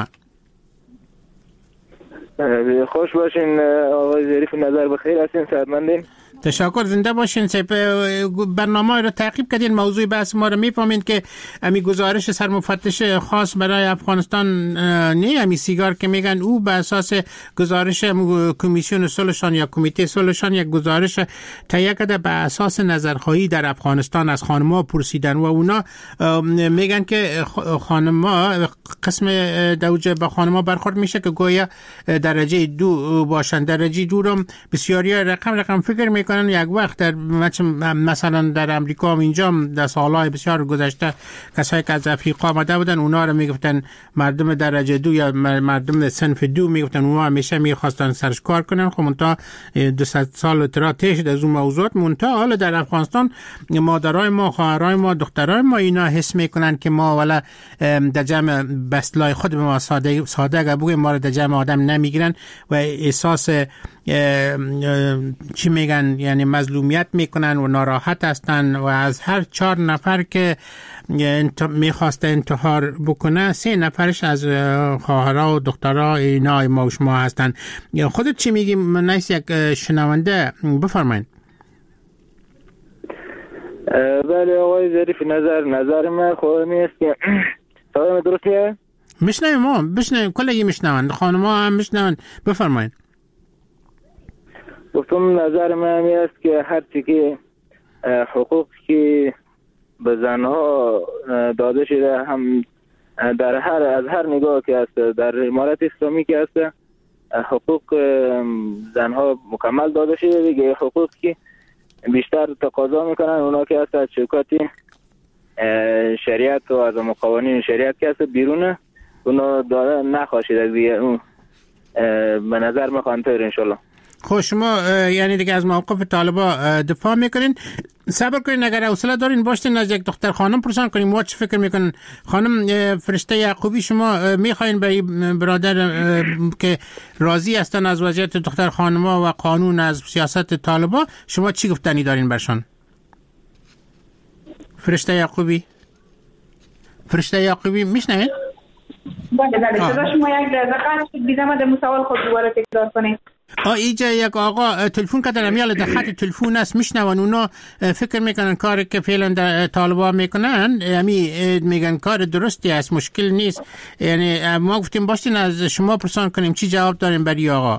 J: خوش باشین آقای ظریف، نظر بخیر هستین، صحتمندین.
G: تشکر، زنده باشین. برنامه رو تعقیب کردین، موضوع بحث ما رو میفهمین که امی گزارش سرمفتش خاص برای افغانستان نه امی سیگار که میگن او به اساس گزارش کمیسیون صلحشان یا کمیته صلحشان یک گزارش تهیه کرده به اساس نظرخواهی در افغانستان از خانم‌ها پرسیدن و اونا میگن که خانم‌ها قسم دوجه به خانم‌ها برخورد میشه که گویا درجه دو باشن. درجه دو رو بسیاری رقم رقم فکر میکنن یک وقت در مثلا در امریکا و اینجا در سالهای بسیار گذشته کسایی که از افریقا آمده بودن اونا رو میگفتن مردم درجه دو یا مردم صنف دو میگفتن، اونا همیشه میخواستن سرش کار کنن. خب منتها دویست سال ترا تیش از اون موضوعات منتها حالا در افغانستان مادرای ما، خواهرای ما، دخترای ما اینا حس میکنن که ما ولا در جمع بسلای خود به ما ساده ساده اگه بگویم ما رو در جمع آدم نمیگیرن و احساس چی میگن یعنی مظلومیت میکنن و ناراحت هستن و از هر چهار نفر که میخواسته انتحار بکنه سه نفرش از خواهرها و دخترها اینا ما و شما هستن. خودت چی میگی؟ نیست یک شنونده بفرمایید.
J: بله آقای ظریف، نظر نظر من خواهی است که صدای درستیه؟
G: میشنویم ما بشنویم، کلگی میشنوند، خانم‌ها هم میشنوند، بفرمایید.
J: گفتم نظر من می است که هر چی که حقوق که به زنها داده شده هم در هر از هر نگاه که است در امارت اسلامی که است حقوق زنها مکمل داده شده دیگه. حقوق که بیشتر تقاضا میکنن اونا که است از شوکات شریعت و از قوانین شریعت که است بیرونه اونا داده نخواهد دیگه. اون به نظر من خواهنطور انشالله.
G: خب شما یعنی دیگه از موقف طالبا دفاع میکنین. صبر کنین، اگر حوصله دارین باشین از یک دختر خانم پرسان کنیم ما چه فکر میکنن. خانم فرشته یعقوبی، شما میخواین به برادر که راضی هستن از وضعیت دختر خانم‌ها و قانون از سیاست طالبا، شما چی گفتنی دارین برشان؟ فرشته یعقوبی فرشته یعقوبی میشنوین؟
F: بله بله صدا شما یک دقیقه دیدم در سوال خود دوباره تکرار کنید.
G: آ اینجا یک آقا تلفن کردن میاله در خط تلفن است میشنون، اونا فکر میکنن کاری که فعلا در طالبان میکنن یعنی میگن کار درستی است، مشکل نیست. یعنی ما گفتیم باشین از شما پرسان کنیم چی جواب داریم برای آقا.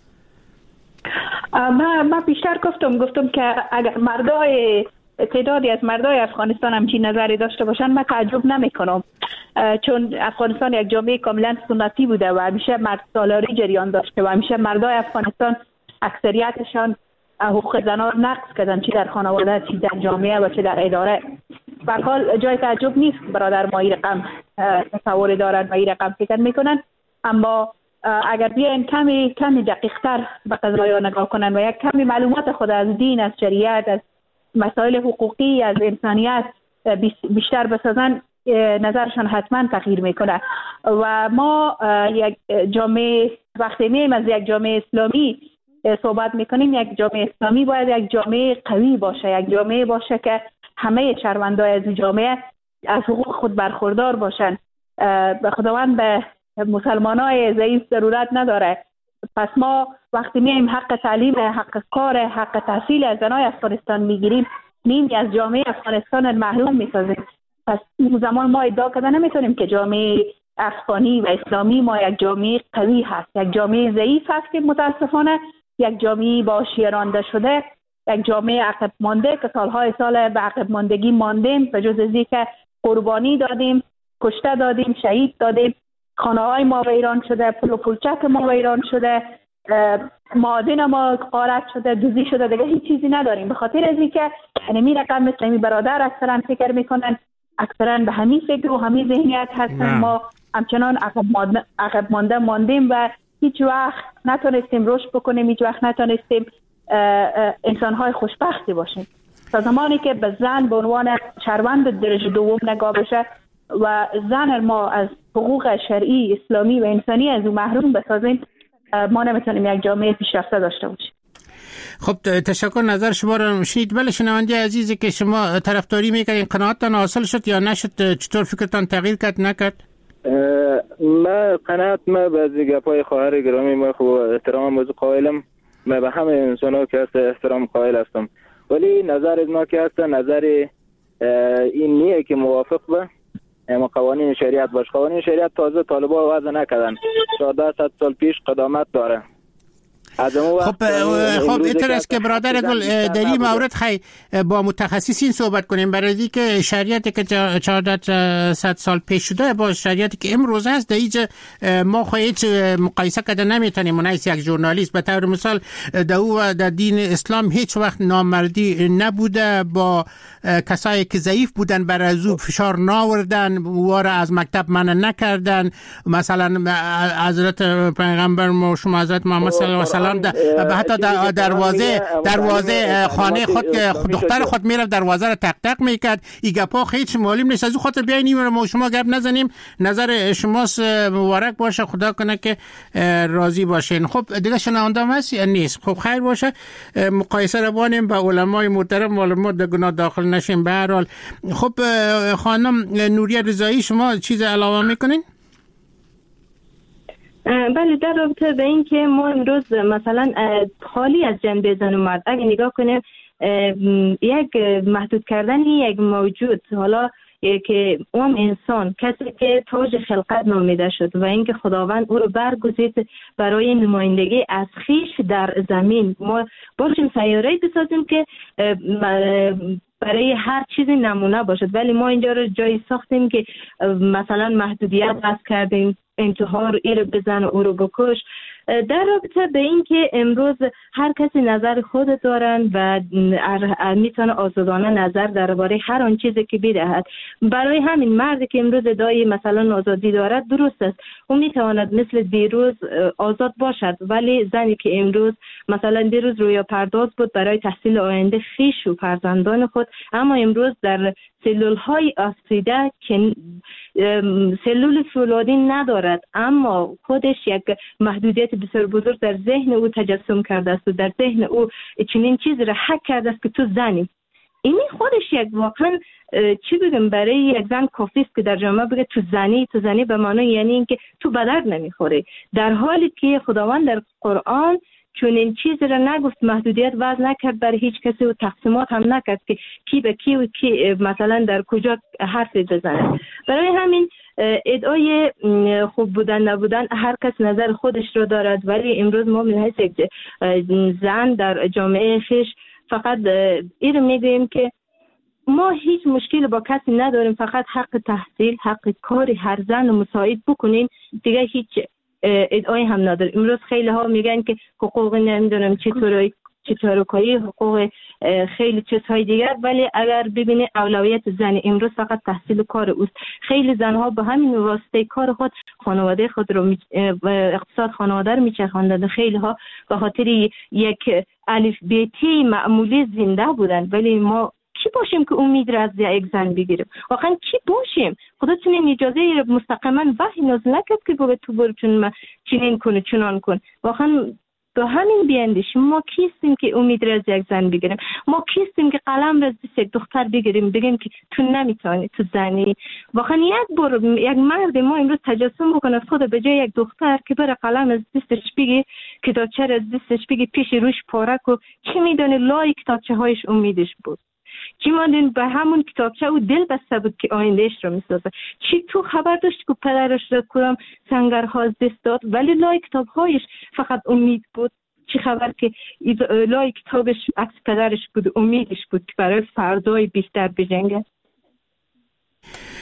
F: ما ما بیشتر گفتم گفتم که اگر مردای تعدادی از مردای افغانستان همچین نظری داشته باشن من تعجب نمیکنم، چون افغانستان یک جامعه کاملا سنتی بوده و همیشه مرد سالاری جریان داشته و همیشه مردای افغانستان اکثریتشان حقوق زنان رو نقض کردن، چی در خانواده چی در جامعه و چی در اداره. به هر حال جای تعجب نیست برادر ما این رقم تصور دارن و این رقم فکر میکنن. اما اگر بیاین کمی کمی دقیق‌تر به قضایا نگاه کنن و یک کمی معلومات خود از دین، از شریعت، از مسائل حقوقی، از انسانیت بیشتر بسازن، نظرشان حتما تغییر میکنه. و ما یک جامعه وقتی میم از یک جامعه اسلامی صحبت میکنیم، یک جامعه اسلامی باید یک جامعه قوی باشه، یک جامعه باشه که همه شهروندان از جامعه از حقوق خود برخوردار باشن. به خداوند به مسلمانای ضعیف ضرورت نداره. پس ما وقتی میایم حق تعلیم، حق کار، حق تحصیل از زنای افغانستان میگیریم، نیمی از جامعه افغانستان محروم میسازیم. پس اون زمان ما ادعا کردن نمیتونیم که جامعه افغانی و اسلامی ما یک جامعه قوی هست. یک جامعه ضعیف هست که متاسفانه یک جامعه با شیرانده شده، یک جامعه عقب مانده که سالهای سال به عقب ماندگی ماندیم، به جز از اینکه قربانی دادیم، کشته دادیم، شهید دادیم، خانه های ما ویران شده، پول و پولچک ما ویران شده، معادن ما غارت شده، دوزی شده، دیگه هیچ چیزی نداریم. به خاطر از اینکه همین رقم مثل این برادر اکثرا فکر میکنن، اکثرا به همین فکر و همین ذهنیت هستن. ما همچنان عقب مانده ماندیم و هیچ وقت نتونستیم رشد بکنیم، هیچ وقت نتونستیم انسان‌های خوشبختی باشیم. تا زمانی که به زن به عنوان شهروند درجه دوم نگاه بشه و زن ما از حقوق شرعی اسلامی و انسانی از او محروم بسازیم، ما نمیتونیم یک جامعه پیشرفته داشته باشیم.
G: خب تشکر، نظر شما را شنید. بله شنونده عزیزی که شما طرفداری میکنین، قناعتتان حاصل شد یا نشد؟ چطور فکرتان تغییر کرد نکرد؟
J: ما قناعت ما بعضی گپای خواهر گرامی ما خوب احترام موضوع قائلم، ما به همه انسان‌ها که هست احترام قائل هستم، ولی نظر ما که هست نظر این نیه که موافق به اما قوانین شریعت باشه. قوانین شریعت تازه طالبا وضع نکردن، چهارده صد سال پیش قدامت داره.
G: خب خب اینطور است که برادر گل در این مورد خیلی با متخصصین صحبت کنیم، برای اینکه شریعتی که چهارده صد سال پیش شده با شریعتی که امروز هست در اینجا ما هیچ مقایسه کرده نمیتونیم. منایس یک ژورنالیست به طور مثال در او در دین اسلام هیچ وقت نامردی نبوده، با کسایی که ضعیف بودن بر از او فشار ناوردن، او را از مکتب منع نکردن. مثلا حضرت پیغمبر ما شما حضرت محمد صلی الله علیه و سلم به حتی در دروازه دروازه خانه خود دختر خود میره دروازه را تق تق میکرد. این گپا هیچ معلوم نیست، از اون خاطر بیاین این ما شما گپ نزنیم. نظر شماست، مبارک باشه، خدا کنه که راضی باشین. خب دیگه شنونده هست نیست؟ خب خیر باشه، مقایسه رو بانیم با علمای محترم، معلومات در گناه داخل نشیم. به هر حال خب خانم نوریه رضایی شما چیز علاوه میکنین؟
H: بله، در رابطه به این که ما امروز مثلا خالی از جنبه زن و مرد اگه نگاه کنیم، یک محدود کردن یک موجود، حالا که اون انسان کسی که تاج خلقت نامیده شد و اینکه خداوند او رو برگزید برای نمایندگی از خیش در زمین، ما باشیم سیاره‌ای بسازیم که برای هر چیزی نمونه باشد، ولی ما اینجا رو جایی ساختیم که مثلا محدودیت وضع کردیم، انتحار ای رو بزن و او رو بکش. در رابطه به این که امروز هر کسی نظر خود دارن و میتونه آزادانه نظر درباره هر آن چیزی که بدهد. برای همین مردی که امروز ادعای مثلا آزادی دارد درست است، او میتواند مثل دیروز آزاد باشد، ولی زنی که امروز مثلا دیروز رویا پرداز بود برای تحصیل آینده خویش و فرزندان خود، اما امروز در سلول های آسیده که سلول فولادی ندارد، اما خودش یک محدودیت بسیار بزرگ در ذهن او تجسم کرده است و در ذهن او چنین چیز را حک کرده است که تو زنی. اینی خودش یک واقعا چی بگم برای یک زن کافی است که در جامعه بگه تو زنی. تو زنی به معنی یعنی اینکه تو به درد نمیخوری، در حالی که خداوند در قرآن چون این چیز را نگفت، محدودیت وضع نکرد برای هیچ کسی و تقسیمات هم نکرد که کی به کی و کی مثلا در کجا حرف بزنه. برای همین ادعای خوب بودن نبودن هر کس نظر خودش رو دارد، ولی امروز ما من حیث یک زن در جامعه خیش فقط این رو میگوییم که ما هیچ مشکل با کسی نداریم، فقط حق تحصیل، حق کاری هر زن رو مساعد بکنین، دیگه هیچ ادعای هم نداره. امروز خیلی ها میگن که حقوق نمیدونم چطوری چطوری حقوق خیلی چیزهای دیگر، ولی اگر ببینی اولویت زن امروز فقط تحصیل و کار اوست. خیلی زنها به همین واسطه کار خود خانواده خود رو اقتصاد خانواده رو میچرخاندند. خیلی ها به خاطر یک الف بیتی معمولی زنده بودن، ولی ما کی باشیم که امید را از یک زن بگیریم؟ واقعا کی باشیم؟ خودتون این اجازه مستقیما وحی نازل نکرد که بگه تو برو چون چنین کن چنان کن. واقعا به همین بیاندیشیم. ما کیستیم که امید را از یک زن بگیریم؟ ما کیستیم که قلم را از دست یک دختر بگیریم بگیم که تو نمیتونی، تو زنی؟ واقعا یک بار یک مرد ما امروز تجسم بکنه خود به جای یک دختر که بره قلم از دستش بگی، کتابچه را از دستش بگی، پیش روش پاره کو، چی میدونه لای کتابچه هایش امیدش بود؟ چی مادین به همون کتابچه او دل بسته بود که آیندهش رو میسازه؟ چی تو خبر داشت که پدرش را کدام سنگرها از دست داد ولی لای کتابهایش فقط امید بود؟ چی خبر که لای کتابش عکس پدرش بود، امیدش بود که برای فردای بیشتر بجنگه؟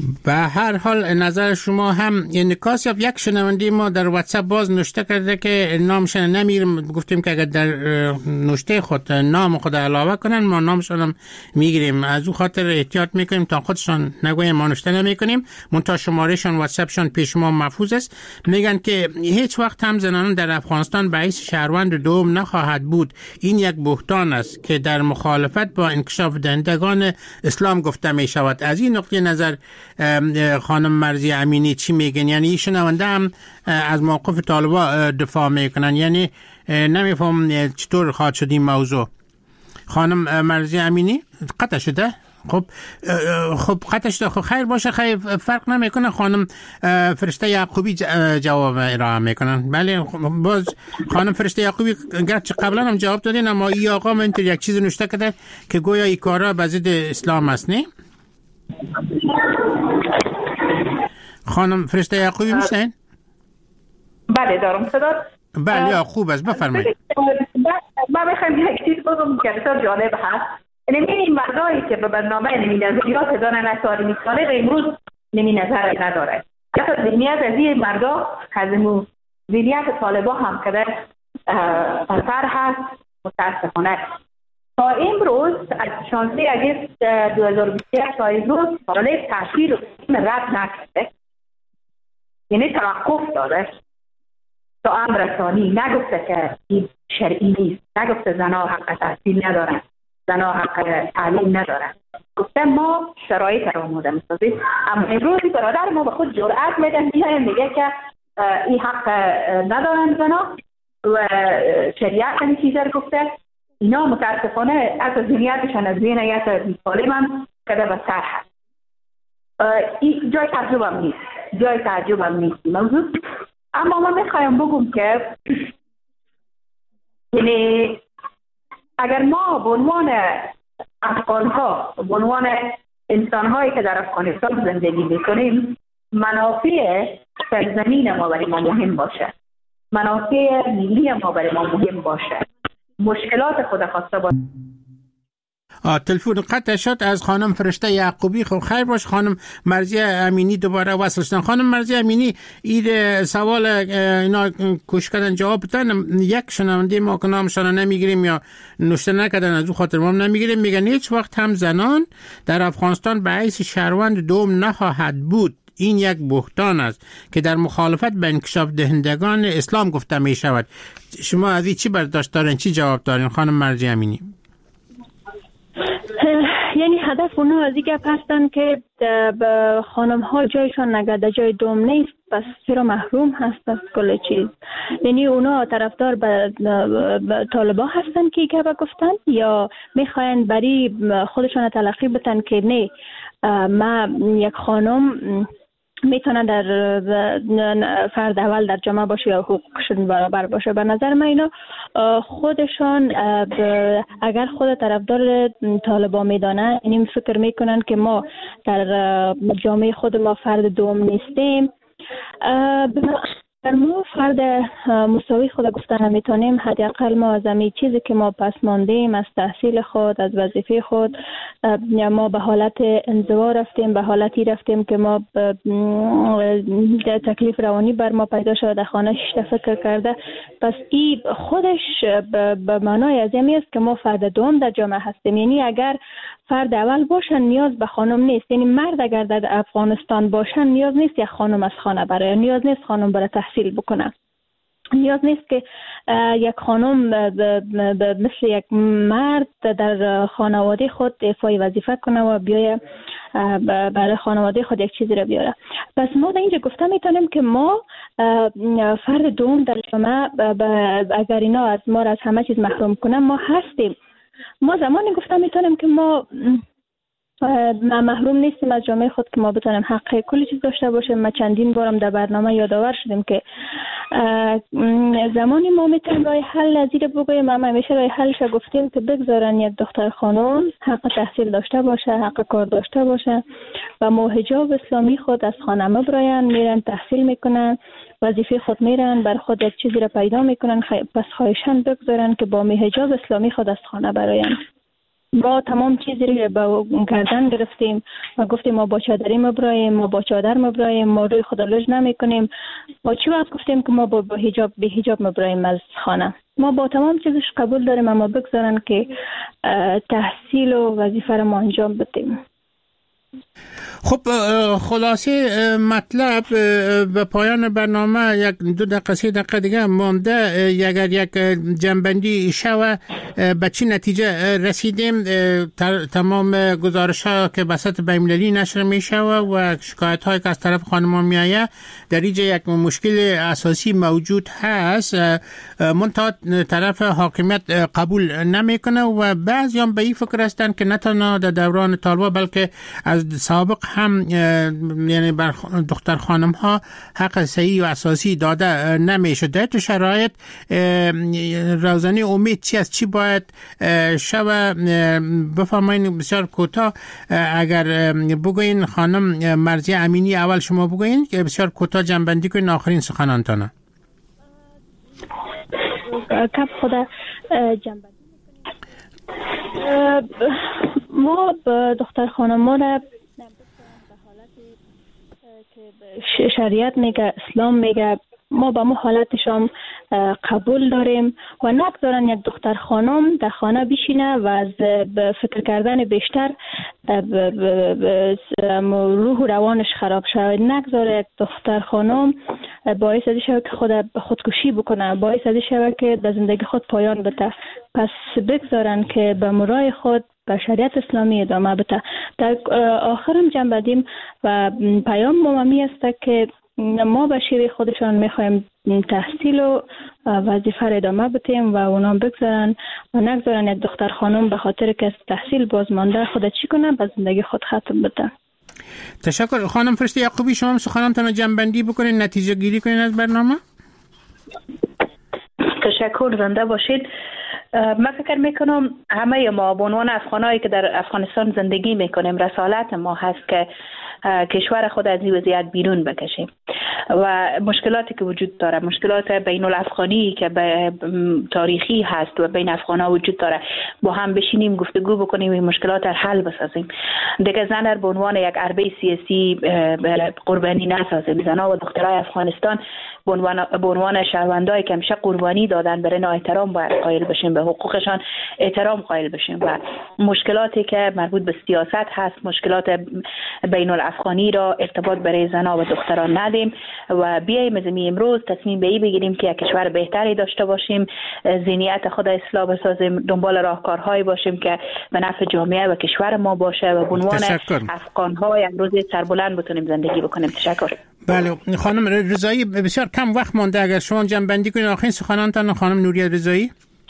G: به هر حال نظر شما هم انعکاس یافت. یک شنونده ما در واتساپ باز نوشته کرده که نامشان نمیگیریم. گفتیم که اگر در نوشته خود نام خود علاوه کنن ما نامشان هم میگیریم. از او خاطر احتیاط میکنیم تا خودشان نگویم ما نوشته نمیکنیم. منتها شمارهشان واتساپشان پیش ما محفوظ است. میگن که هیچ وقت هم زنان در افغانستان باعث شهروند دوم نخواهد بود. این یک بهتان است که در مخالفت با انکشاف دهندگان اسلام گفته می شود. از این نقطه نظر خانم مرضی امینی چی میگن؟ یعنی شنونده هم از موقف طالبا دفاع میکنن، یعنی نمیفهم چطور خواهد شد این موضوع. خانم مرضی امینی قطع شده؟ خب خب قطع شده. خب خیر باشه، خیر فرق نمیکنه. خانم فرشته یعقوبی جواب ارائه میکنن. بله باز خانم فرشته یعقوبی گرچه قبلا هم جواب دادین اما این آقا من یک چیز نوشته کرده که گویا این کارا به ضد اسلام است. نه خانم فرشته یعقوبی میشین؟
F: بله دارم صدا.
G: بله خوب است، بفرمایید.
F: من میخوام یک چیز بگم که بسیار جالب هست. این مردایی که به برنامه نمی نظریات دارن از سال میساله امروز نمی نظر نداره. یک از ذهنیت از این مردا از ذهنیت طالبا هم که در اثر هست متاسفانه. تا امروز از شانزده آگوست دو هزار و بیست و یک تا امروز طالب تحصیل و رد نکرده، یعنی توقف داده تا امر ثانی. نگفته که این شرعی نیست، نگفته زنها حق تحصیل ندارن، زنها حق تعلیم ندارن، گفته ما شرایط رو آماده می‌سازیم. اما امروز برادر ما به خود جرأت میدن میگه میگه که این حق ندارن زنها و شریعت این چیزا رو گفته. اینا متاسفانه از ذهنیتشان از ذهن یک طالب هم کده به سر هست. این جای تعجب هم نیست، جای تعجب هم نیست موضوع. اما من میخوایم بگم که یعنی اگر ما به عنوان افغان‌ها، به عنوان انسان‌هایی که در افغانستان زندگی می‌کنیم، منافع سرزمین ما برای ما مهم باشه، منافع ملی ما برای ما مهم باشه، مشکلات خود خواسته باشه.
G: آه تلفن قطع شد از خانم فرشته یعقوبی. خب خیر باش خانم مرضی امینی دوباره وصل شدن. خانم مرضی امینی این سوال اینا کوشش کردن جواب بدن. یک شنونده ما که نامشان نمیگیریم یا نوشته نکردن از اون خاطر ما نمیگیریم، میگن هیچ وقت هم زنان در افغانستان باعث شهروند دوم نخواهد بود. این یک بهتان است که در مخالفت با انکشاف دهندگان اسلام گفته می شود. شما از این چی برداشت دارین، چی جواب دارین خانم مرضی امینی؟
H: یعنی هدف اونها از این گپ هستن که خانم ها جایشان نگرده جای دوم نیست، پس چرا محروم هست از کل چیز. یعنی اونا طرفدار به طالبا هستن که گپ گفتن یا میخواین برای خودشان تلقی بتن که نه ما یک خانم میتونه در فرد اول در جامعه باشه یا حقوقشون برابر باشه. به نظر من اینا خودشان اگر خود طرفدار طالبان میدانن این فکر میکنن که ما در جامعه خود ما فرد دوم نیستیم. ما فرد مساوی خود گفتن نمیتونیم. حداقل ما از همین چیزی که ما پس ماندیم از تحصیل خود، از وظیفه خود، ما به حالت انزوا رفتیم، به حالتی رفتیم که ما تکلیف روانی بر ما پیدا شد، در خانه شش فکر کرده. پس این خودش به معنای از این است که ما فرد دوم در جامعه هستیم. یعنی اگر فرد اول باشن نیاز به خانم نیست. یعنی مرد اگر در افغانستان باشن نیاز نیست یک خانم از خانه بره، نیاز نیست خانم برای تحصیل بکنه، نیاز نیست که یک خانم مثل یک مرد در خانواده خود ایفای وظیفه کنه و بیایه برای خانواده خود یک چیزی را بیاره. پس ما در اینجا گفته میتونیم که ما فرد دوم در جامعه اگر اینا از ما را از همه چیز محروم کنن ما هستیم. ما زمانی گفته میتونیم که ما ما محروم نیستیم از جامعه خود که ما بتونیم حق کلی چیز داشته باشیم. ما چندین بارم در برنامه یادآور شدیم که زمانی ما میتونیم راه حل نظیر بگوییم. ما همیشه راه حلش گفتیم که بگذارن یک دختر خانم حق تحصیل داشته باشه، حق کار داشته باشه و ما حجاب اسلامی خود از خانه مبراین، میرن تحصیل میکنن، وظیفه خود میرن، بر خود یک چیزی را پیدا میکنن. پس خواهشاً بگذارن که با حجاب اسلامی خود از خانه براین.
I: ما تمام چیزی رو با گردن گرفتیم و گفتیم ما با چادری مبرایم، ما با چادر مبرایم، ما روی خود لج نمی کنیم. با چی وقت گفتیم که ما با, با حجاب به حجاب مبرایم از خانه؟ ما با تمام چیزش قبول داریم، اما بگذارن که تحصیل و وظیفه رو ما انجام بدیم.
G: خب خلاصه مطلب به پایان برنامه یک دو دقیقه سه دقیقه دیگه مانده. اگر یک جنبندی شوه به چی نتیجه رسیدیم؟ تمام گزارش ها که بسط بین‌المللی نشر می شوه و شکایت هایی که از طرف خانمان می آید در اینجا یک مشکل اساسی موجود هست، منتها طرف حاکمیت قبول نمی کنه و بعضی هم به این فکر هستند که نه تنها در دوران طالبان بلکه از سابق هم یعنی بر دختر خانم ها حق صحیح و اساسی داده نمیشه. در تو شرایط روزانه امید چی از چی باید شب بفرمایید بسیار کوتاه اگر بگوین خانم مرضیه امینی اول شما بگوین که بسیار کوتاه جنبندی کنین آخرین سخنانتانه.
I: کب خدا جنبندی ما دختر خانم را که شریعت میگه، اسلام میگه، ما با ما حالتشان قبول داریم و نگذارن یک دختر خانم در خانه بشینه و از فکر کردن بیشتر روح و روانش خراب شود. نگذاره یک دختر خانم باعث از شود که خود خودکشی بکنه، باعث از شود که در زندگی خود پایان بده. پس بگذارن که به مرای خود به شریعت اسلامی ادامه بده. در آخرم جمع بدیم و پیام مامی است که ما به شیوه خودشان میخوایم تحصیل و وظیفه را ادامه بدیم و اونا بگذارن و نگذارن یک دختر خانم به خاطر که تحصیل بازمانده خود چی کنه به زندگی خود ختم بده.
G: تشکر. خانم فرشته یعقوبی شما سخنانتان جنبندی بکنین، نتیجه گیری کنین از برنامه.
F: تشکر، زنده باشید. من فکر میکنم همه ما به عنوان افغانایی که در افغانستان زندگی میکنیم رسالت ما هست که کشور خود از این وضعیت بیرون بکشیم و مشکلاتی که وجود داره، مشکلات بین الافغانی که به تاریخی هست و بین افغانا وجود داره، با هم بشینیم گفتگو بکنیم این مشکلات را حل بسازیم. دیگه زن به عنوان یک اربه سیاسی قربانی نسازیم. زنها و دخترای افغانستان به عنوان به عنوان شهروندایی که همیشه قربانی دادن برای نا احترام باید قائل بشیم، به حقوقشان احترام قائل بشیم و مشکلاتی که مربوط به سیاست هست، مشکلات بین الافغانی را ارتباط برای زنها و دختران ندیم و بیاییم از امروز تصمیم به این بگیریم که یک کشور بهتری داشته باشیم، ذهنیت خود اصلاح بسازیم، دنبال راهکارهایی باشیم که به نفع جامعه و کشور ما باشه و به عنوان افغان‌ها امروز سربلند بتونیم زندگی بکنیم. تشکر.
G: بله خانم رضایی، بسیار کم وقت مونده، اگر شما جنبندی کنید آخرین سخنانتان. خانم نوریه رضایی.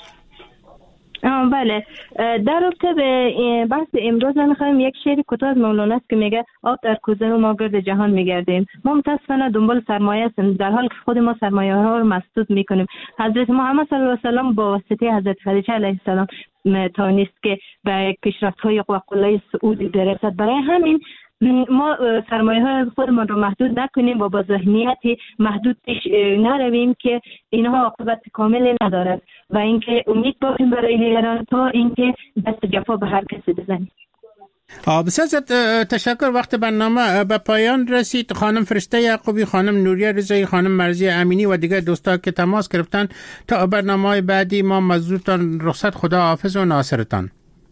H: بله، در رابطه به بحث امروز من می‌خوام یک شعر کوتاه از مولانا است که میگه آب در کوزه و ما گرد جهان میگردیم. ما متاسفانه دنبال سرمایه هستیم در حالی که خود ما سرمایه ها رو مسدود میکنیم. حضرت محمد صلی الله علیه و سلم با واسطه حضرت خدیجه علیه السلام توانست که به پیشرفت‌های قلعه سعودی برسد. برای همین ما سرمایه های خودمان رو محدود نکنیم و با ذهنیت محدود پیش نرویم که اینها عاقبت کامل ندارد و اینکه امید باشیم برای دیگران تا اینکه دست جفا به هر کسی بزنیم.
G: بسیار تشکر. وقت برنامه به پایان رسید. خانم فرشته یعقوبی، خانم نوریه رضایی، خانم مرضیه امینی و دیگر دوستا که تماس گرفتن، تا برنامه‌های بعدی ما مزدورتان رخصت، خدا حافظ و ناصرتان.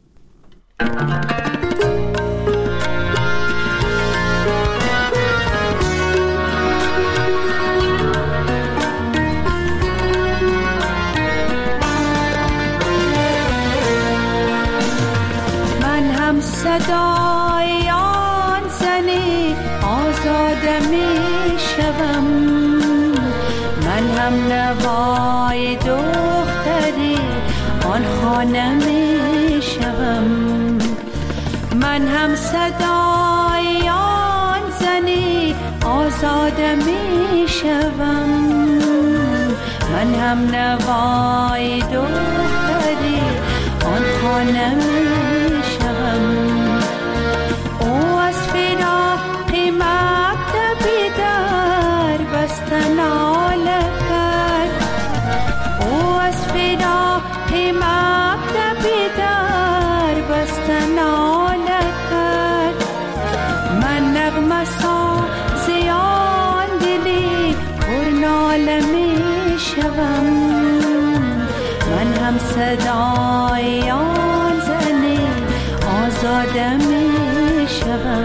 K: صدای آن زنی آزاده می شوم، من هم نوای دختری آن خانه می شوم، من هم صدای آن زنی آزاده می شوم، من هم نوای دختری آن خانه می شوم. ناله کرد. من نغمه سازیان دلی پر ناله می شوم. من هم صدایان زنی آزاده می شوم.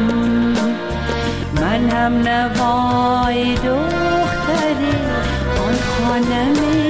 K: من هم نوای دختری آن خانه می